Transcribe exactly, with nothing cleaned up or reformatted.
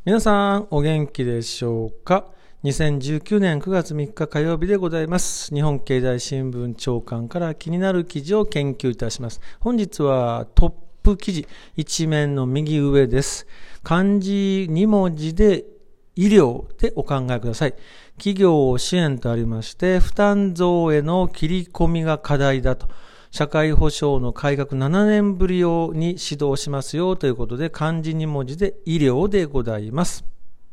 皆さんお元気でしょうか。にせんじゅうきゅうねんくがつみっか火曜日でございます。日本経済新聞長官から気になる記事を研究いたします。本日はトップ記事、一面の右上です。漢字に文字で医療でお考えください。企業支援とありまして、負担増への切り込みが課題だと。社会保障の改革ななねんぶりに指導しますよということで、漢字に文字で医療でございます。